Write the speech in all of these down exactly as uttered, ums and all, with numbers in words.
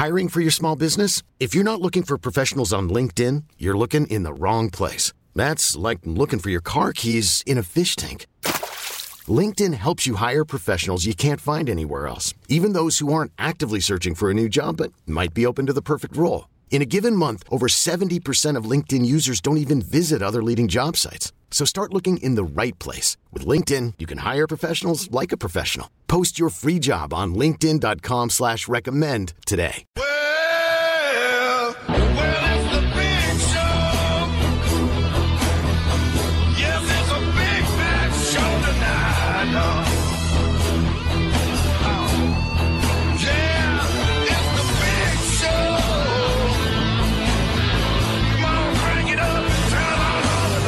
Hiring for your small business? If you're not looking for professionals on LinkedIn, you're looking in the wrong place. That's like looking for your car keys in a fish tank. LinkedIn helps you hire professionals you can't find anywhere else, even those who aren't actively searching for a new job but might be open to the perfect role. In a given month, over seventy percent of LinkedIn users don't even visit other leading job sites. So start looking in the right place. With LinkedIn, you can hire professionals like a professional. Post your free job on linkedin.com slash recommend today. Well, well, it's the big show. Yes, it's a big, bad show tonight. Oh. Yeah, it's the big show. Come on, crank it up and turn on all the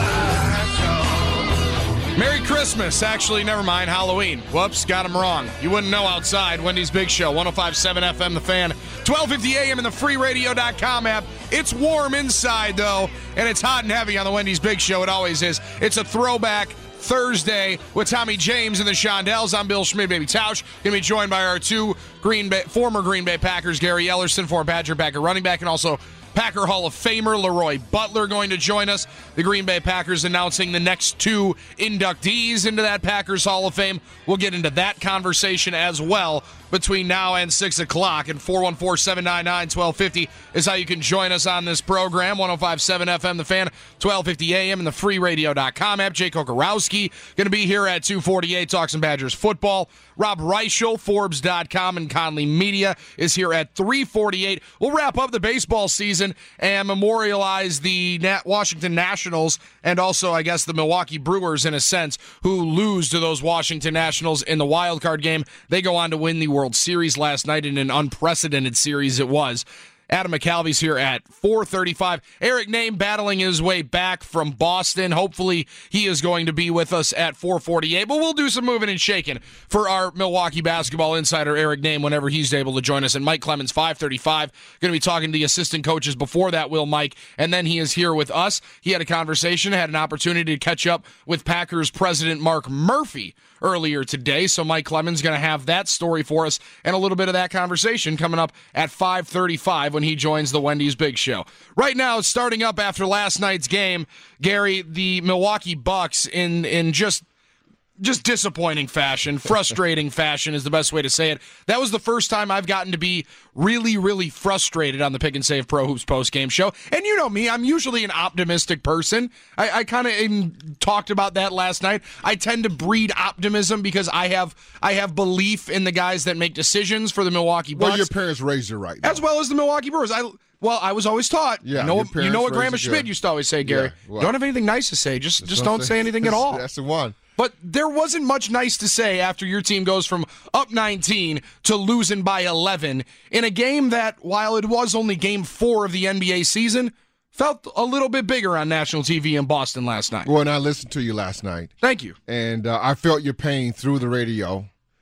lights. Merry Christmas. Actually, never mind. Halloween. Whoops, got him wrong. You wouldn't know outside. Wendy's Big Show, one oh five point seven F M The Fan, twelve fifty A M in the free radio dot com app. It's warm inside, though, and it's hot and heavy on the Wendy's Big Show. It always is. It's a throwback Thursday with Tommy James and the Shondells. I'm Bill Schmidt, baby Tausch. Going to be joined by our two Green Bay, former Green Bay Packers, Gary Ellerson, former Badger Packer running back, and also Packer Hall of Famer Leroy Butler going to join us. The Green Bay Packers announcing the next two inductees into that Packers Hall of Fame. We'll get into that conversation as well between now and six o'clock. And four one four, seven nine nine, one two five zero is how you can join us on this program. one oh five point seven F M The Fan, twelve fifty A M in the free radio dot com app. Jake Kokorowski going to be here at two forty-eight, talk some Badgers football. Rob Reichel, Forbes dot com and Conley Media is here at three forty-eight. We'll wrap up the baseball season and memorialize the Washington Nationals and also, I guess, the Milwaukee Brewers in a sense, who lose to those Washington Nationals in the wild card game. They go on to win the World Series last night in an unprecedented series it was. Adam McCalvy's here at four thirty-five. Eric Name battling his way back from Boston. Hopefully he is going to be with us at four forty-eight, but we'll do some moving and shaking for our Milwaukee basketball insider, Eric Name, whenever he's able to join us. And Mike Clemens, five thirty-five, going to be talking to the assistant coaches before that, Will Mike, and then he is here with us. He had a conversation, had an opportunity to catch up with Packers president Mark Murphy earlier today, so Mike Clemens going to have that story for us and a little bit of that conversation coming up at five thirty-five when he joins the Wendy's Big Show. Right now, it's starting up after last night's game. Gary, the Milwaukee Bucks in in just just disappointing fashion, frustrating fashion is the best way to say it. That was the first time I've gotten to be really, really frustrated on the Pick and Save Pro Hoops post-game show. And you know me, I'm usually an optimistic person. I, I kind of talked about that last night. I tend to breed optimism because I have I have belief in the guys that make decisions for the Milwaukee Bucks. Well, your parents raised you right. Though. As well as the Milwaukee Brewers. I Well, I was always taught. Yeah, you know, you know what Grandma raised you Schmidt good. used to always say, Gary. Yeah, well, don't have anything nice to say. Just just don't something- say anything at all. That's the one. But there wasn't much nice to say after your team goes from up nineteen to losing by eleven in a game that, while it was only game four of the N B A season, felt a little bit bigger on national T V in Boston last night. Well, and I listened to you last night. Thank you. And uh, I felt your pain through the radio.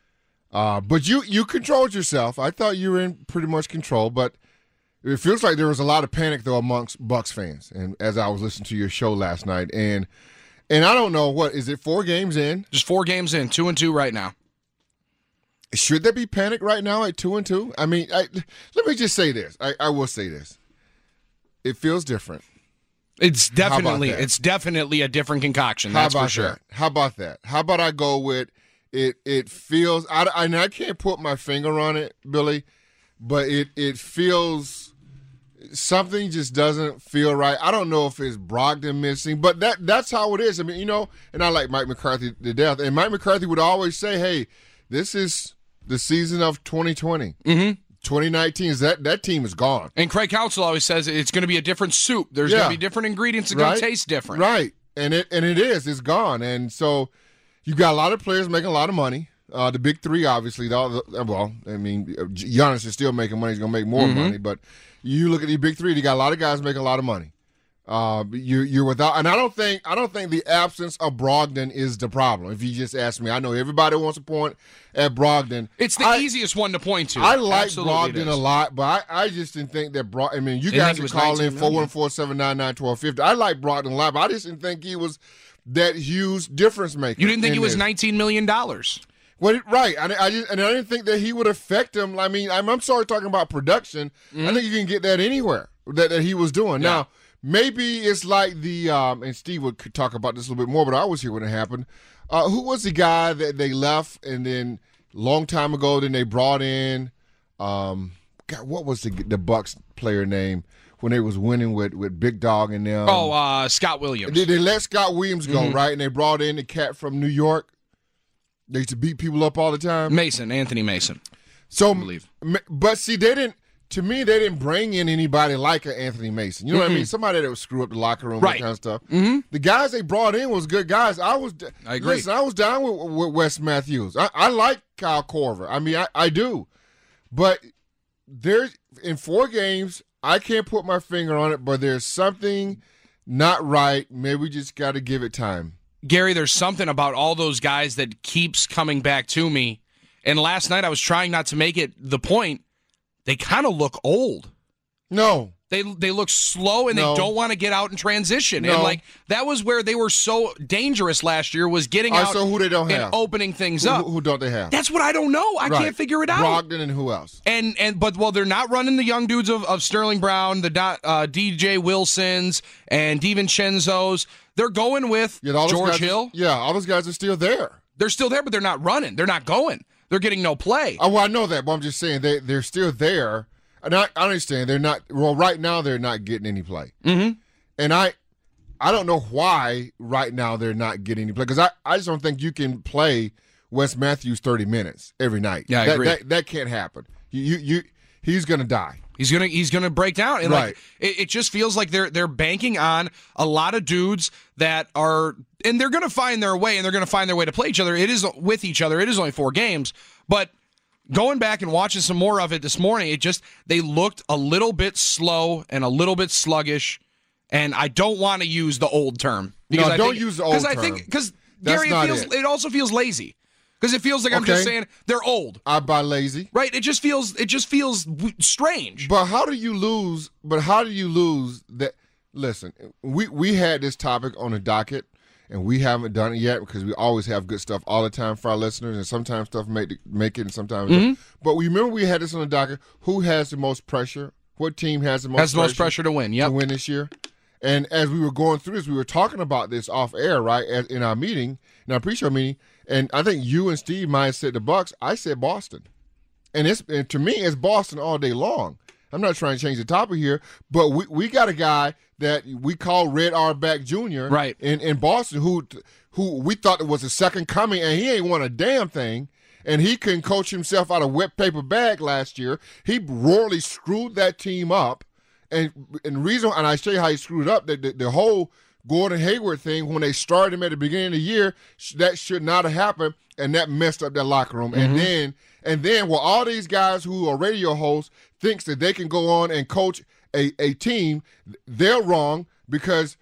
Uh, but you, you controlled yourself. I thought you were in pretty much control, but it feels like there was a lot of panic, though, amongst Bucks fans. And as I was listening to your show last night, and and I don't know, what, is it four games in? Just four games in, two and two right now. Should there be panic right now at two and two? I mean, I, let me just say this. I, I will say this. It feels different. It's definitely that? it's definitely a different concoction. How That's about for sure. that? How about that? How about I go with it? It feels. I, I, and I can't put my finger on it, Billy, but it it feels. Something just doesn't feel right. I don't know if it's Brogdon missing, but that that's how it is. I mean, you know, and I like Mike McCarthy to death. And Mike McCarthy would always say, hey, this is the season of twenty twenty. Mm-hmm. twenty nineteen, is that, that team is gone. And Craig Counsell always says it's going to be a different soup. There's Yeah. going to be different ingredients. It's Right. going to taste different. Right. And it and it is. It's gone. And so you got a lot of players making a lot of money. Uh, the big three, obviously. The, the, well, I mean, Giannis is still making money. He's going to make more Mm-hmm. money. But you look at the big three, you got a lot of guys making a lot of money. Uh, you, you're without, and I don't think I don't think the absence of Brogdon is the problem. If you just ask me, I know everybody wants to point at Brogdon. It's the I, easiest one to point to. I like Absolutely it Brogdon a is. lot, but I, I just didn't think that Brogdon. I mean, you Didn't guys think it can was call in nineteen four million. one four, seven nine nine, one two five zero. I like Brogdon a lot, but I just didn't think he was that huge difference maker. You didn't think in it was this. nineteen million dollars. What right? I, I just, and I didn't think that he would affect him. I mean, I'm, I'm sorry talking about production. Mm-hmm. I think you can get that anywhere that, that he was doing. Yeah. Now, maybe it's like the um, and Steve would could talk about this a little bit more, but I was here when it happened. Uh, who was the guy that they left and then long time ago? Then they brought in. Um, God, what was the the Bucks player name when they was winning with, with Big Dog and them? Oh, uh, Scott Williams. They, they let Scott Williams go, mm-hmm. right? And they brought in the cat from New York. They used to beat people up all the time. Mason, Anthony Mason. So, I believe. But see, they didn't. To me, they didn't bring in anybody like an Anthony Mason. You know mm-hmm. what I mean? Somebody that would screw up the locker room, right. that kind of stuff. Mm-hmm. The guys they brought in was good guys. I was. I agree. Listen, I was down with, with Wes Matthews. I, I like Kyle Korver. I mean, I, I do. But there's in four games, I can't put my finger on it, but there's something not right. Maybe we just got to give it time. Gary, there's something about all those guys that keeps coming back to me. And last night I was trying not to make it the point. They kind of look old. No. They they look slow and no. they don't want to get out and transition. No. And like that was where they were so dangerous last year was getting right, out so who they don't and have? opening things who, up. Who, who don't they have? That's what I don't know. I right. can't figure it out. Brogdon and who else? And and but well, they're not running the young dudes of, of Sterling Brown, the uh, D J Wilsons and DiVincenzo's. They're going with yeah, George guys, Hill. Yeah, all those guys are still there. They're still there, but they're not running. They're not going. They're getting no play. Oh, well, I know that, but I'm just saying they, they're still there. And I, I understand they're not – well, right now they're not getting any play. Mm-hmm. And I I don't know why right now they're not getting any play because I, I just don't think you can play Wes Matthews thirty minutes every night. Yeah, I that, agree. That, that can't happen. You, you, you He's going to die. He's gonna he's gonna break down, and right. like it, it just feels like they're they're banking on a lot of dudes that are, and they're gonna find their way, and they're gonna find their way to play each other. It is with each other. It is only four games, but going back and watching some more of it this morning, it just they looked a little bit slow and a little bit sluggish, and I don't want to use the old term because no, I don't think, use the old term because I think because Gary, it feels it. it also feels lazy. Because it feels like I'm okay. just saying they're old. I buy lazy. Right? It just feels it just feels w- strange. But how do you lose? But how do you lose that? Listen, we we had this topic on the docket, and we haven't done it yet because we always have good stuff all the time for our listeners, and sometimes stuff make it, make it, and sometimes. Mm-hmm. Don't. But we remember we had this on the docket. Who has the most pressure? What team has the most has the pressure most pressure to win? Yep. to win this year? And as we were going through this, we were talking about this off air, right? As, in our meeting, in our pre-show meeting. And I think you and Steve might have said the Bucks. I said Boston, and it's and to me it's Boston all day long. I'm not trying to change the topic here, but we, we got a guy that we call Red Auerbach Junior right in, in Boston who who we thought it was a second coming, and he ain't won a damn thing, and he couldn't coach himself out of wet paper bag last year. He royally screwed that team up, and and reason and I show you how he screwed up the the, the whole Gordon Hayward thing, when they started him at the beginning of the year, that should not have happened, and that messed up that locker room. Mm-hmm. And then, and then, well, all these guys who are radio hosts thinks that they can go on and coach a, a team, they're wrong because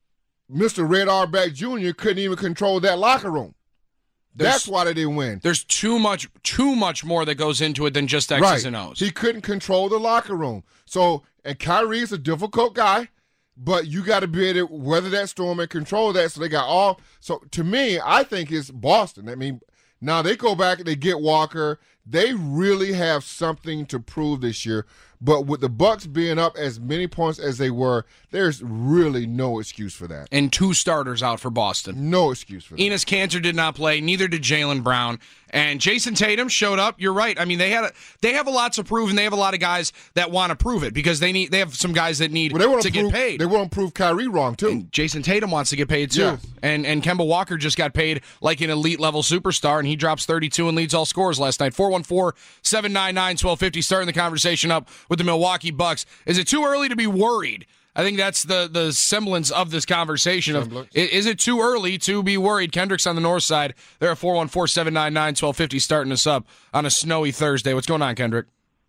Mister Red Auerbach Junior couldn't even control that locker room. There's, That's why they didn't win. There's too much, too much more that goes into it than just X's right. and O's. He couldn't control the locker room. So, and Kyrie's a difficult guy. But you got to be able to weather that storm and control that. So they got all. So to me, I think it's Boston. I mean, now they go back and they get Walker. They really have something to prove this year. But with the Bucks being up as many points as they were, there's really no excuse for that. And two starters out for Boston. No excuse for that. Enes Kanter did not play. Neither did Jaylen Brown. And Jason Tatum showed up. You're right. I mean, they had a, they have a lot to prove, and they have a lot of guys that want to prove it because they need they have some guys that need well, to prove, get paid. They want to prove Kyrie wrong too. And Jason Tatum wants to get paid too. Yes. And and Kemba Walker just got paid like an elite level superstar, and he drops thirty-two and leads all scorers last night. four one four, seven nine nine, one two five zero, starting the conversation up with the Milwaukee Bucks. Is it too early to be worried? I think that's the the semblance of this conversation. Of semblance. Is it too early to be worried? Kendrick's on the north side. They're at four one four, seven nine nine, one two five zero starting us up on a snowy Thursday. What's going on, Kendrick?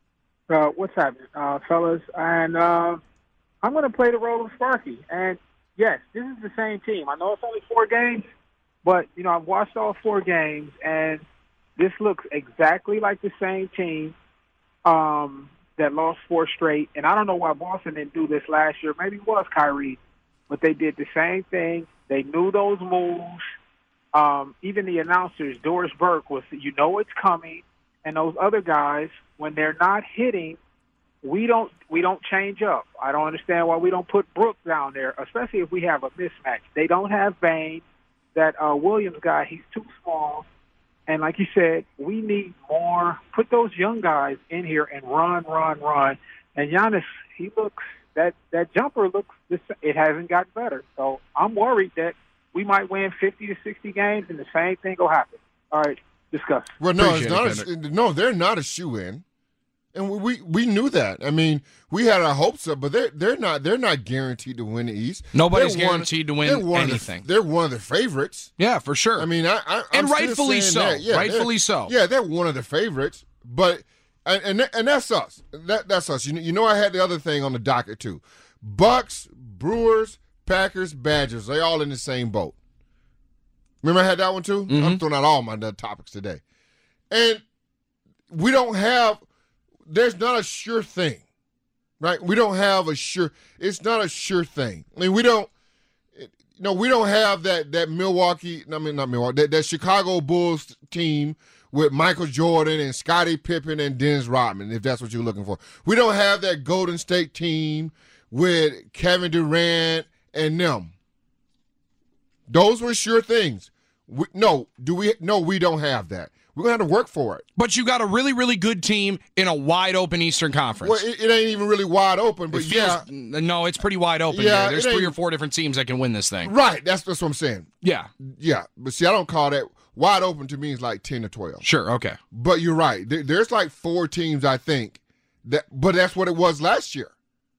Uh, what's happening, uh, fellas? And uh, I'm going to play the role of Sparky. And, yes, this is the same team. I know it's only four games, but, you know, I've watched all four games, and this looks exactly like the same team um, that lost four straight. And I don't know why Boston didn't do this last year. Maybe it was Kyrie, but they did the same thing. They knew those moves. um, even the announcers, Doris Burke, was, you know it's coming, and those other guys, when they're not hitting, we don't we don't change up. I don't understand why we don't put Brooks down there, especially if we have a mismatch. They don't have Bain. That uh, Williams guy, he's too small. And like you said, we need more. Put those young guys in here and run, run, run. And Giannis, he looks that that jumper looks. It hasn't gotten better. So I'm worried that we might win fifty to sixty games, and the same thing will happen. All right, discuss. Well, no, Appreciate it's not. it, A, no, they're not a shoe-in, and we, we we knew that. I mean, we had our hopes up, but they're they're not they're not guaranteed to win the East. Nobody's They're one- guaranteed to they're win one of the- anything. they're one of the favorites. Yeah, for sure. I mean, I, I I'm And still rightfully saying so. that. Yeah, Rightfully they're- so. Yeah, they're one of the favorites, but and and, and that's us. That that's us. You know, you know, I had the other thing on the docket too. Bucks, Brewers, Packers, Badgers. They all in the same boat. Remember I had that one too? Mm-hmm. I'm throwing out all my other topics today. And we don't have, there's not a sure thing, right? We don't have a sure, it's not a sure thing. I mean, we don't, you know, we don't have that that Milwaukee, I mean, not Milwaukee, that, that Chicago Bulls team with Michael Jordan and Scottie Pippen and Dennis Rodman, if that's what you're looking for. We don't have that Golden State team with Kevin Durant and them. Those were sure things. We, no, do we? No, we don't have that. We're going to have to work for it. But you got a really, really good team in a wide-open Eastern Conference. Well, it, it ain't even really wide open, but It feels, yeah. no, it's pretty wide open Yeah, here. There's it three ain't- or four different teams that can win this thing. Right, that's, that's what I'm saying. Yeah, Yeah, but see, I don't call that wide open. To me, it's like ten to twelve. sure, okay. But you're right. There, there's like four teams, I think, that. But that's what it was last year,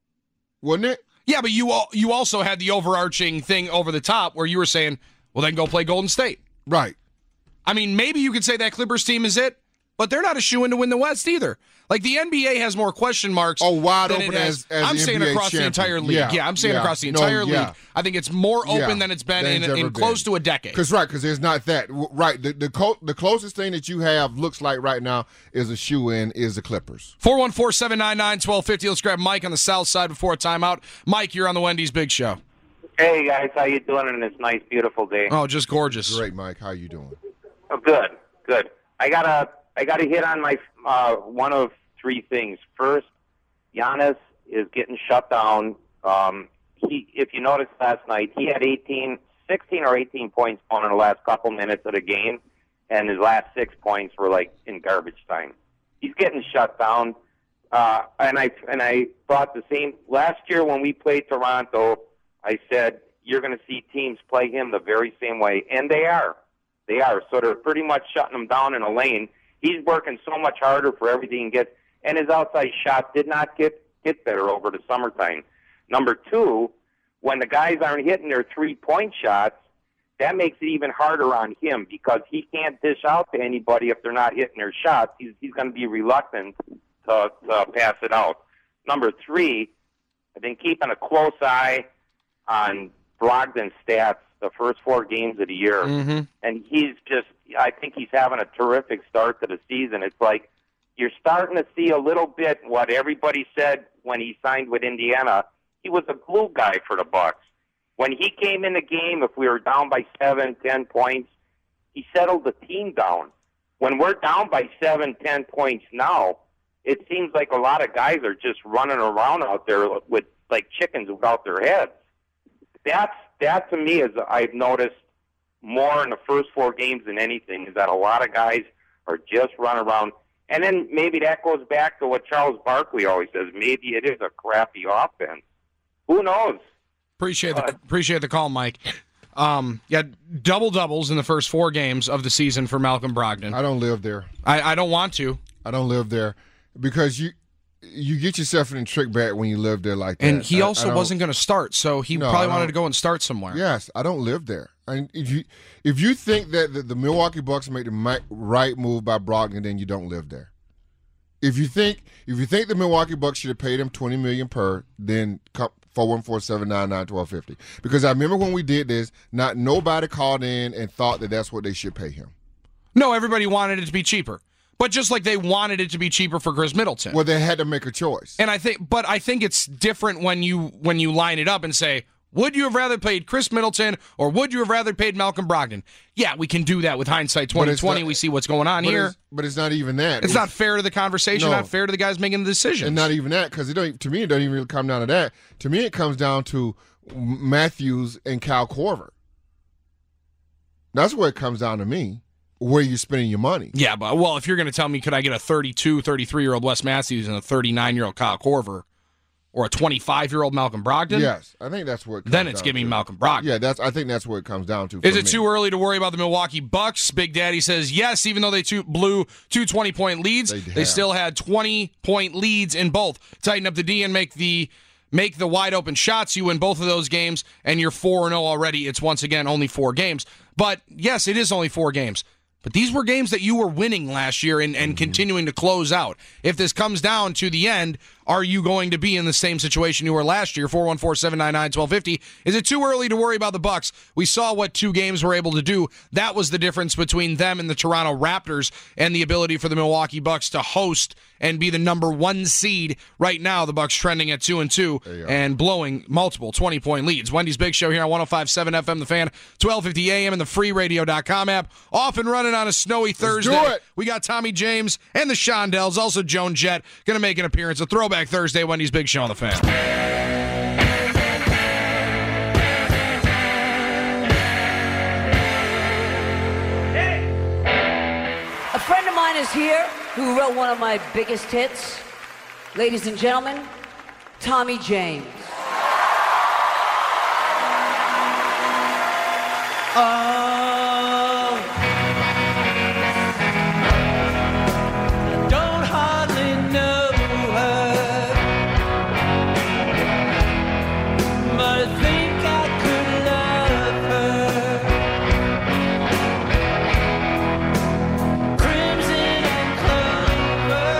wasn't it? Yeah, but you all, you also had the overarching thing over the top where you were saying, well, then go play Golden State. Right. I mean, maybe you could say that Clippers team is it, but they're not a shoo-in to win the West either. Like, the N B A has more question marks. Oh, wide than open it has, as- as I'm the saying N B A across champion. the entire league. Yeah, Yeah, I'm saying yeah. across the No, entire yeah. league. I think it's more open Yeah, than it's been than in, it's ever in close been. to a decade. Because right, because there's not that. W- Right, the the, co- the closest thing that you have looks like right now is a shoe in is the Clippers. four one four, seven nine nine, one two five zero. Let's grab Mike on the south side before a timeout. Mike, you're on the Wendy's Big Show. Hey guys, how you doing on this nice, beautiful day? Oh, just gorgeous. Great, Mike. How you doing? Oh, good, good. I gotta, I gotta hit on my uh, one of three things. First, Giannis is getting shut down. Um, he, if you noticed last night, he had eighteen, sixteen or eighteen points on in the last couple minutes of the game, and his last six points were like in garbage time. He's getting shut down. Uh, and I and I thought the same last year when we played Toronto. I said you're going to see teams play him the very same way, and they are. They are. So they're pretty much shutting him down in a lane. He's working so much harder for everything he gets, and his outside shot did not get get better over the summertime. Number two, when the guys aren't hitting their three-point shots, that makes it even harder on him because he can't dish out to anybody if they're not hitting their shots. He's he's going to be reluctant to, to pass it out. Number three, I've been keeping a close eye on Brogdon's stats the first four games of the year, Mm-hmm. and he's just, I think he's having a terrific start to the season. It's like you're starting to see a little bit what everybody said when he signed with Indiana. He was a glue guy for the Bucks. When he came in the game, if we were down by seven, ten points, he settled the team down. When we're down by seven, ten points now, it seems like a lot of guys are just running around out there with like chickens without their heads. That's that to me is I've noticed more in the first four games than anything is that a lot of guys are just running around. And then maybe that goes back to what Charles Barkley always says. Maybe it is a crappy offense. Who knows? Appreciate the Uh, appreciate the call, Mike. Um, yeah, double doubles in the first four games of the season for Malcolm Brogdon. I don't live there. I, I don't want to, I don't live there because you you get yourself in a trick bag when you live there like that. and he I- I also don't- wasn't going to start, so he No, probably I wanted don't- to go and start somewhere. Yes, I don't live there. And if you if you think that the, the Milwaukee Bucks made the mi- right move by Brogdon, then you don't live there. If you think if you think the Milwaukee Bucks should have paid him twenty million per, then four one four seven nine nine twelve fifty. Because I remember when we did this, not nobody called in and thought that that's what they should pay him. No, everybody wanted it to be cheaper, but just like they wanted it to be cheaper for Chris Middleton. Well, they had to make a choice. And I think, but I think it's different when you when you line it up and say, Would you have rather played Chris Middleton or would you have rather paid Malcolm Brogdon? Yeah, we can do that with hindsight twenty twenty. Not, we see what's going on but here. It's, but it's not even that. It's, it's not fair to the conversation, no. Not fair to the guys making the decisions. And not even that, because it don't, to me, it doesn't even really come down to that. To me, it comes down to Matthews and Kyle Korver. That's where it comes down to me, where you're spending your money. Yeah, but, well, if you're going to tell me, could I get a thirty-two, thirty-three-year-old Wes Matthews and a thirty-nine-year-old Kyle Korver, or a twenty-five-year-old Malcolm Brogdon? Yes, I think that's what it comes Then it's down giving to. Malcolm Brogdon. Yeah, that's. I think that's what it comes down to. Is it me. too early to worry about the Milwaukee Bucks? Big Daddy says yes, even though they two blew two twenty-point leads, they, they still had twenty-point leads in both. Tighten up the D and make the make the wide-open shots. You win both of those games, and you're four and oh already. It's, once again, only four games. But, yes, it is only four games. But these were games that you were winning last year and, and mm-hmm. continuing to close out. If this comes down to the end, are you going to be in the same situation you were last year? four one four, seven nine nine, one two five zero. Is it too early to worry about the Bucks? We saw what two games were able to do. That was the difference between them and the Toronto Raptors and the ability for the Milwaukee Bucks to host and be the number one seed. Right now, the Bucks trending at two and two and blowing multiple twenty-point leads. Wendy's Big Show here on one oh five point seven F M The Fan, twelve fifty A M and the free radio dot com app. Off and running on a snowy Thursday. Let's do it. We got Tommy James and the Shondells, also Joan Jett, going to make an appearance. A throwback Thursday, Wendy's Big Show on The Fan. A friend of mine is here who wrote one of my biggest hits. Ladies and gentlemen, Tommy James. Oh, I don't hardly know her, but I think I could love her. Crimson and clover.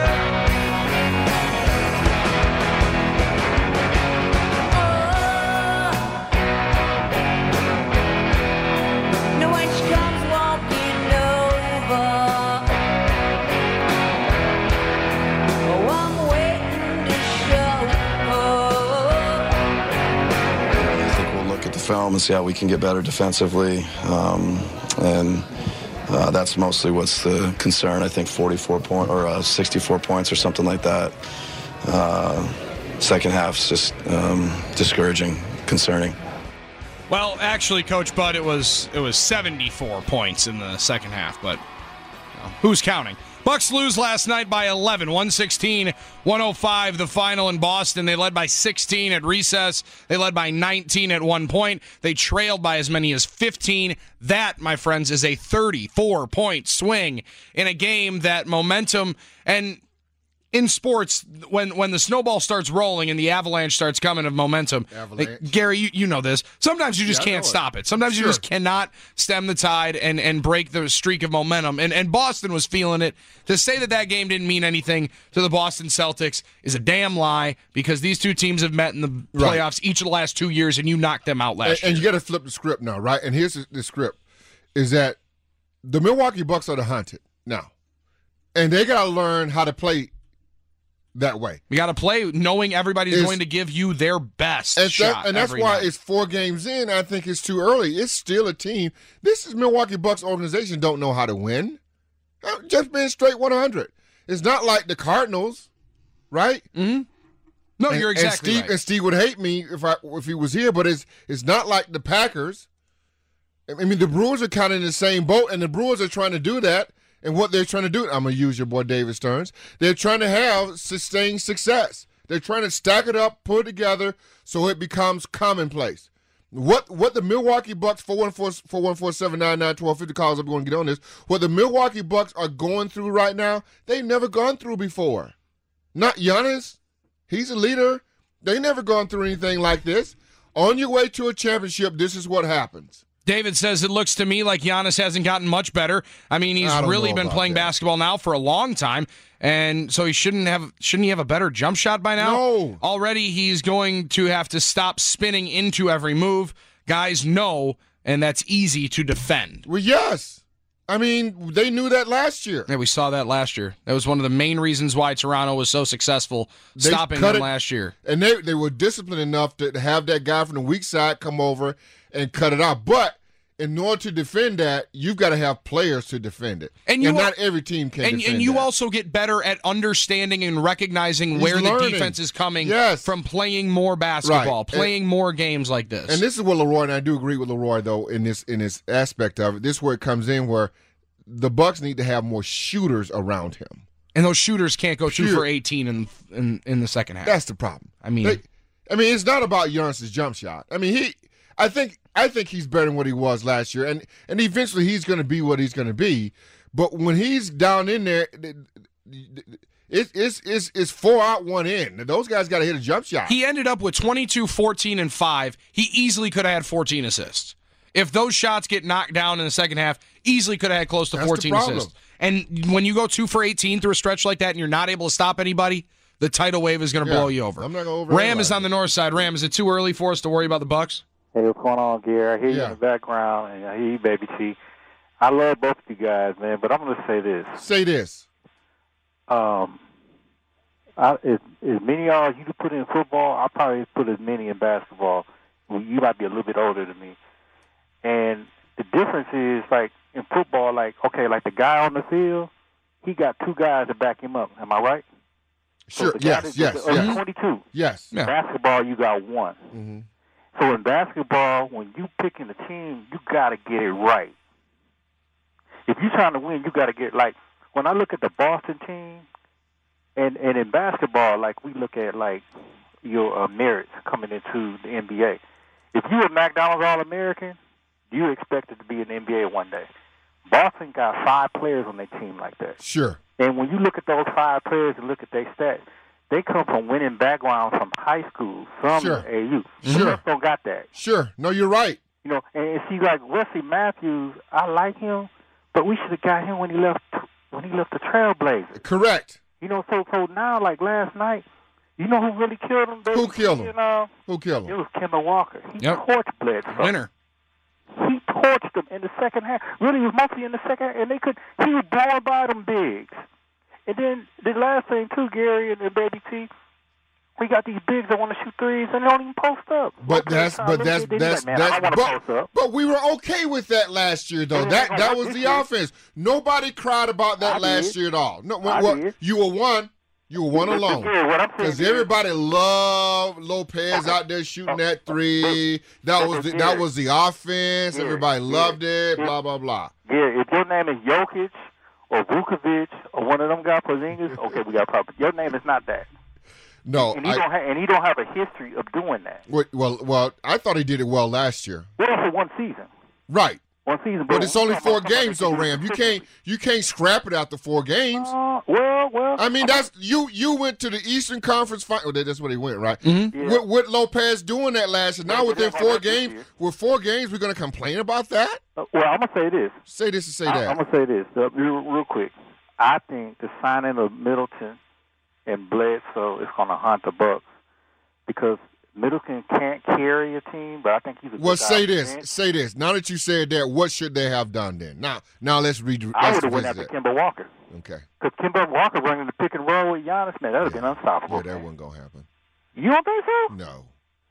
Oh, no, when she comes walking over, oh, I'm waiting to show her. I think we'll look at the film and see how we can get better defensively. Um, and uh, that's mostly what's the concern. I think forty-four point or uh, sixty-four points or something like that. Uh, second half's just um, discouraging, concerning. Well, actually, Coach Bud, it was it was seventy-four points in the second half, but you know, who's counting? Bucks lose last night by eleven, one sixteen, one oh five the final in Boston. They led by sixteen at recess. They led by nineteen at one point. They trailed by as many as fifteen. That, my friends, is a thirty-four point swing in a game that momentum and in sports, when when the snowball starts rolling and the avalanche starts coming of momentum, like, Gary, you, you know this. Sometimes you just Yeah, I can't know it. stop it. Sometimes you Sure. just cannot stem the tide and, and break the streak of momentum. And and Boston was feeling it. To say that that game didn't mean anything to the Boston Celtics is a damn lie, because these two teams have met in the Right. playoffs each of the last two years, and you knocked them out last and, year. and you got to flip the script now, right? And here's the, the script: is that the Milwaukee Bucks are the hunted now, and they got to learn how to play that way. We got to play knowing everybody's It's- going to give you their best And, shot that, and that's every why night. it's four games in. I think it's too early. It's still a team. This is Milwaukee Bucks organization don't know how to win. I'm just being straight one hundred. It's not like the Cardinals, right? Mm-hmm. No, And- you're exactly and Steve, right. And Steve would hate me if I if he was here, but it's it's not like the Packers. I mean, the Brewers are kind of in the same boat, and the Brewers are trying to do that. And what they're trying to do, I'm going to use your boy David Stearns, they're trying to have sustained success. They're trying to stack it up, put it together, so it becomes commonplace. What what the Milwaukee Bucks, four one four, four one four, seven nine nine, one two five zero calls, I'm going to get on this, what the Milwaukee Bucks are going through right now, they've never gone through before. Not Giannis. He's a leader. They never gone through anything like this. On your way to a championship, this is what happens. David says it looks to me like Giannis hasn't gotten much better. I mean, he's I don't really know been about playing that. basketball now for a long time, and so he shouldn't have shouldn't he have a better jump shot by now? No. Already he's going to have to stop spinning into every move. Guys know, and that's easy to defend. Well, yes. I mean, they knew that last year. Yeah, we saw that last year. That was one of the main reasons why Toronto was so successful They stopping cut them it- last year. And they, they were disciplined enough to have that guy from the weak side come over and cut it out. But in order to defend that, you've got to have players to defend it. And you not al- every team can And, defend and you that. also get better at understanding and recognizing He's where learning. the defense is coming Yes. from playing more basketball, Right. playing more games like this. And this is what Leroy, and I do agree with Leroy, though, in this in this aspect of it. This is where it comes in where the Bucks need to have more shooters around him. And those shooters can't go two Pure- for eighteen in, in in the second half. That's the problem. I mean, They- I mean, it's not about Giannis's jump shot. I mean, he, I think, I think he's better than what he was last year, and and eventually he's going to be what he's going to be. But when he's down in there, it's it's it's it's four out, one in. Those guys got to hit a jump shot. he ended up with twenty-two, fourteen, and five. He easily could have had fourteen assists. If those shots get knocked down in the second half, easily could have had close to That's the fourteen problem. assists. And when you go two for eighteen through a stretch like that and you're not able to stop anybody, the tidal wave is going to Yeah, blow you over. I'm not gonna overanalyze Ram is on it. the north side. Ram, is it too early for us to worry about the Bucks? Hey, what's going on, Gary? I hear you Yeah. in the background, and I hear you, Baby T. I love both of you guys, man, but I'm going to say this. Say this. Um, I, as, as many hours you could put in football, I'll probably put as many in basketball. Well, you might be a little bit older than me. And the difference is, like, in football, like, okay, like the guy on the field, he got two guys to back him up. Am I right? So Sure. the guy Yes. that- Yes. the- Yes. twenty-two. Yes. Yeah. Basketball, you got one. Mhm. So in basketball, when you picking a team, you got to get it right. If you're trying to win, you got to get, like, when I look at the Boston team, and, and in basketball, like, we look at, like, your uh, merits coming into the N B A. If you a McDonald's All-American, you expected to be in the N B A one day. Boston got five players on their team like that. Sure. And when you look at those five players and look at their stats, they come from winning backgrounds from high school, some Sure. A U. Sure. Just don't got that. Sure. No, you're right. You know, and, and see, like Wesley Matthews, I like him, but we should have got him when he left when he left the Trailblazers. Correct. You know, so so now, like last night, you know who really killed him? Who killed him? You know, Who killed it him? was Kemba Walker. He Yep. torched Bledsoe. Winner. He torched them in the second half. Really, it was mostly in the second half, and they could. He was blowing by them bigs. And then the last thing too, Gary and, and Baby T, we got these bigs that want to shoot threes and they don't even post up. But Okay, that's so but they- that's they be that's like, man, that's I don't but, want to post up. but we were okay with that last year though. Yeah, That yeah, that yeah, was this the year. offense. Nobody cried about that I last did. year at all. No, I what, did. you were one. You were one alone. Yeah, what I'm saying Because is- everybody loved Lopez out there shooting that three. That was the, that was the offense. Yeah, Everybody yeah, loved it. yeah. Blah blah blah. Yeah, if your name is Jokic or Vukovic or one of them guys, Porzingis, okay, we got a problem. Your name is not that. No, And he I, don't ha- and he don't have a history of doing that. well, well, well, I thought he did it well last year. Well, for one season. Right. One season. But it's we're only talking four about somebody games that though, can do Ram. You consistently. can't you can't scrap it after four games. Uh, well, well. I mean, that's you. You went to the Eastern Conference final. That's what he went, right? Mhm. Yeah. With, with Lopez doing that last year. Now Yeah, within but four that's this games, year. with four games, we're going to complain about that. Uh, well, I'm gonna say this. Say this and say I, that. I'm gonna say this uh, real, real quick. I think the signing of Middleton and Bledsoe is gonna haunt the Bucks because Middleton can't carry a team, but I think he's a good Well, guy say on the this. bench. Say this. Now that you said that, what should they have done then? Now, now let's read. I Let's would have went revisit after that. Kemba Walker Okay. because Kemba Walker running the pick and roll with Giannis, man, that would have been unstoppable. Yeah, that man. wasn't gonna happen. You don't think so? No.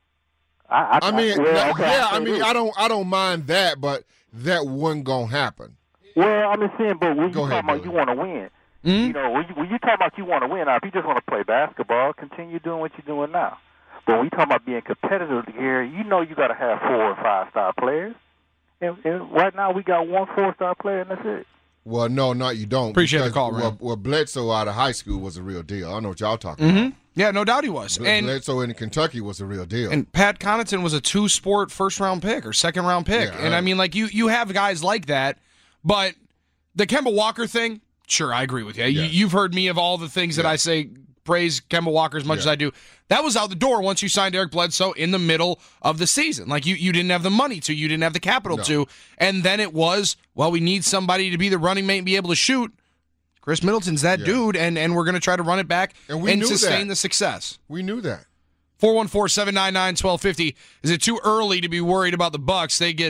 I, I, I mean, well, no, okay, yeah. I'll I say mean, this. I don't. I don't mind that, but that wasn't gonna happen. Well, I'm just saying, but when you Go talking ahead, about Billy. you want to win, Mhm. you know, when you, when you talk about you want to win, now if you just want to play basketball, continue doing what you're doing now. But when you talk about being competitive here, you know you got to have four or five star players. And, and right now we got one four star player, and that's it. Well, no, not you don't. Appreciate the because, call, well, Ram. well, Bledsoe out of high school was a real deal. I don't know what y'all talking Mm-hmm. Yeah, no doubt he was. about. And Bledsoe in Kentucky was a real deal. And Pat Connaughton was a two-sport first-round pick or second-round pick. Yeah, and I- I mean, like, you you have guys like that, but the Kemba Walker thing, sure, I agree with you. Yeah. you you've heard me of all the things that Yeah. I say, praise Kemba Walker as much Yeah. as I do. That was out the door once you signed Eric Bledsoe in the middle of the season. Like, you, you didn't have the money to, you didn't have the capital No. to, and then it was, well, we need somebody to be the running mate and be able to shoot. Chris Middleton's that Yeah. dude, and, and we're going to try to run it back And we knew sustain that. the success. we knew that. four one four, seven nine nine, one two five zero. Is it too early to be worried about the Bucks? They get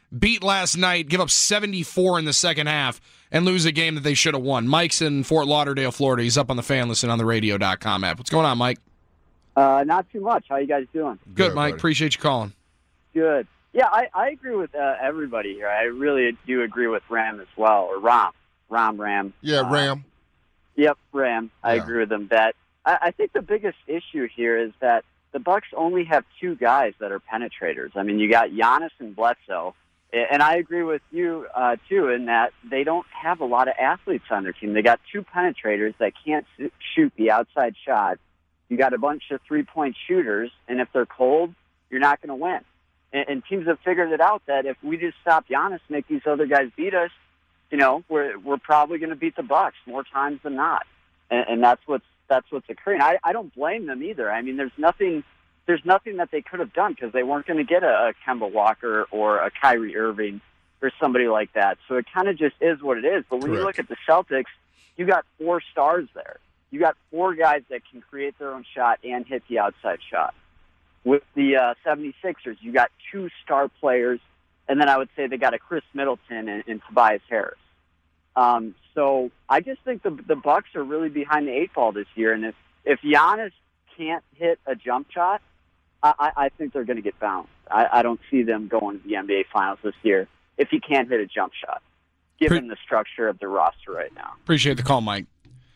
beat last night, give up seventy-four in the second half, and lose a game that they should have won. Mike's in Fort Lauderdale, Florida. He's up on the fan listen on the radio dot com app. What's going on, Mike? Uh, not too much. How you guys doing? Good, Good Mike. buddy. Appreciate you calling. Good. Yeah, I, I agree with uh, everybody here. I really do agree with Ram as well, or Ram. Ram, Ram. Yeah, Uh, Ram. Yep, Ram. I Yeah. agree with them. That I, I think the biggest issue here is that the Bucks only have two guys that are penetrators. I mean, you got Giannis and Bledsoe, and I agree with you uh, too in that they don't have a lot of athletes on their team. They got two penetrators that can't shoot the outside shot. You got a bunch of three-point shooters, and if they're cold, you're not going to win. And, and teams have figured it out that if we just stop Giannis, make these other guys beat us, you know, we're we're probably going to beat the Bucks more times than not. And, and that's what's that's what's occurring. I, I don't blame them either. I mean, there's nothing there's nothing that they could have done because they weren't going to get a, a Kemba Walker or a Kyrie Irving or somebody like that. So it kind of just is what it is. But when Correct. you look at the Celtics, you got four stars there. You got four guys that can create their own shot and hit the outside shot. With the uh, seventy-sixers, you got two star players, and then I would say they got a Chris Middleton and, and Tobias Harris. Um, so I just think the the Bucks are really behind the eight ball this year, and if if Giannis can't hit a jump shot, I, I think they're going to get bounced. I, I don't see them going to the N B A Finals this year if he can't hit a jump shot, given the structure of the roster right now. Appreciate the call, Mike.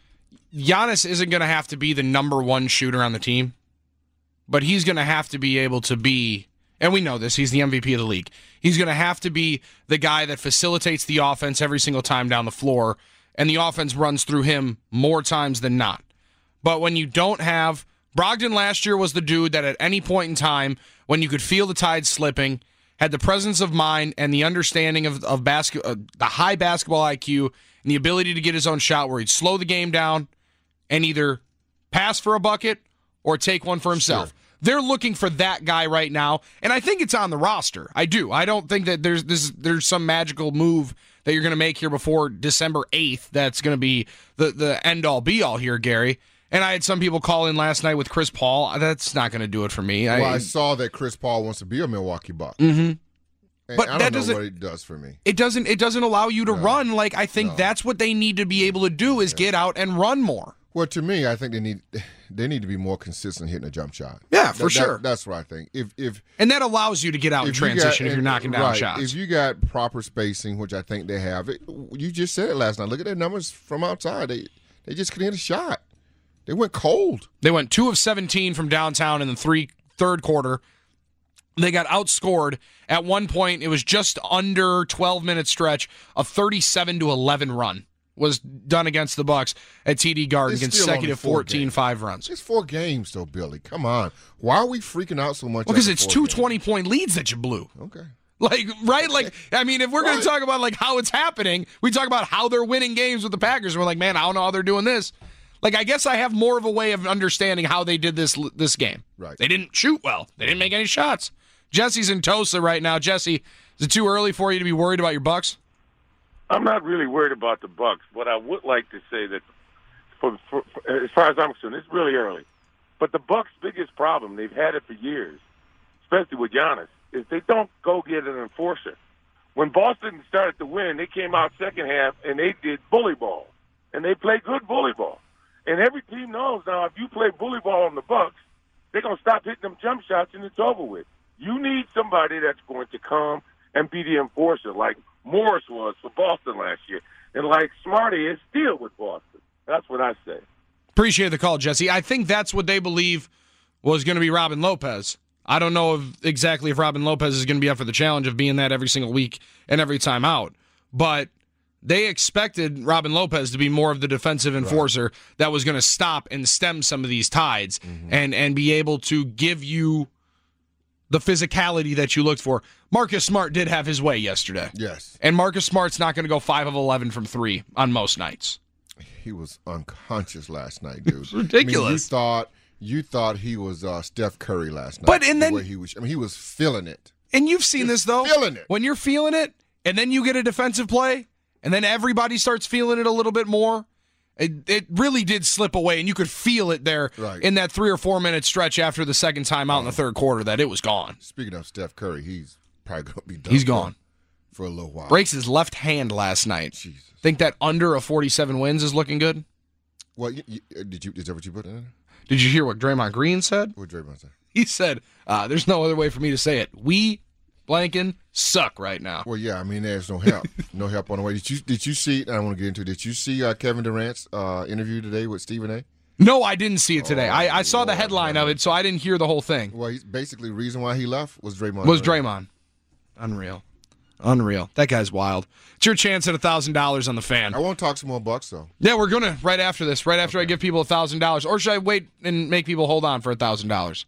Giannis isn't going to have to be the number one shooter on the team, but he's going to have to be able to be, and we know this, he's the M V P of the league. He's going to have to be the guy that facilitates the offense every single time down the floor, and the offense runs through him more times than not. But when you don't have, Brogdon last year was the dude that at any point in time, when you could feel the tide slipping, had the presence of mind and the understanding of, of basket, uh, the high basketball I Q and the ability to get his own shot where he'd slow the game down and either pass for a bucket or take one for himself. Sure. They're looking for that guy right now, and I think it's on the roster. I do. I don't think that there's this there's some magical move that you're going to make here before December eighth that's going to be the, the end-all, be-all here, Gary. And I had some people call in last night with Chris Paul. That's not going to do it for me. Well, I, I saw that Chris Paul wants to be a Milwaukee Buck. Mm-hmm. And But I don't that know doesn't- what it does for me. It doesn't it doesn't allow you to No. run like I think No. that's what they need to be able to do is get out and run more. Well, to me, I think they need they need to be more consistent hitting a jump shot. Yeah, for That- sure. that- that's what I think. If if And that allows you to get out in if you got- transition if you're and- knocking down right, shots. If you got proper spacing, which I think they have, it, you just said it last night. Look at their numbers from outside. They they just couldn't hit a shot. They went cold. They went two of seventeen from downtown in the three third quarter. They got outscored. At one point, it was just under twelve-minute stretch, a thirty-seven to eleven run was done against the Bucks at T D Garden, It's still only consecutive four fourteen five runs. It's four games, though, Billy. Come on. Why are we freaking out so much? Well, because after it's four two games? twenty-point leads that you blew. Okay. Like, right? Like, I mean, if we're going Right. to talk about, like, how it's happening, we talk about how they're winning games with the Packers, and we're like, man, I don't know how they're doing this. Like, I guess I have more of a way of understanding how they did this this game. Right. They didn't shoot well. They didn't make any shots. Jesse's in Tulsa right now. Jesse, is it too early for you to be worried about your Bucks? I'm not really worried about the Bucks, but I would like to say that, for, for, for as far as I'm concerned, it's really early. But the Bucks' biggest problem, they've had it for years, especially with Giannis, is they don't go get an enforcer. When Boston started to win, they came out second half and they did bully ball, and they played good bully ball. And every team knows now if you play bully ball on the Bucks, they're gonna stop hitting them jump shots and it's over with. You need somebody that's going to come and be the enforcer, like Morris was for Boston last year, and like Smarty is still with Boston. That's what I say. Appreciate the call, Jesse. I think that's what they believe was going to be Robin Lopez. I don't know if, exactly if Robin Lopez is going to be up for the challenge of being that every single week and every time out, but they expected Robin Lopez to be more of the defensive enforcer right. that was going to stop and stem some of these tides mm-hmm. and, and be able to give you the physicality that you looked for. Marcus Smart did have his way yesterday. Yes. And Marcus Smart's not going to go five of eleven from three on most nights. He was unconscious last night, dude. It's ridiculous. I mean, you thought you thought he was uh, Steph Curry last night. But and the then way he was, I mean, he was feeling it. And you've seen this though. Feeling it. When you're feeling it, and then you get a defensive play, and then everybody starts feeling it a little bit more. It it really did slip away, and you could feel it there right. in that three or four minute stretch after the second time out in the third quarter that it was gone. Speaking of Steph Curry, he's probably going to be done. He's gone. for a little while. Breaks his left hand last night. Jesus. Think that under a forty-seven wins is looking good? Well, you, you, did you? Is that what you put in? Did you hear what Draymond Green said? What Draymond said? He said, uh, "There's no other way for me to say it. We, blanking, suck right now." Well, yeah. I mean, there's no help, no help on the way. Did you? Did you see? I want to get into. Did you see uh, Kevin Durant's uh, interview today with Stephen A? No, I didn't see it today. Oh, I, I saw Lord, the headline man. of it, so I didn't hear the whole thing. Well, he's basically the reason why he left was Draymond. Was Draymond. Unreal. Unreal. That guy's wild. It's your chance at one thousand dollars on the Fan. I want to talk some more Bucks, though. Yeah, we're going to right after this, right after okay. I give people one thousand dollars. Or should I wait and make people hold on for one thousand dollars?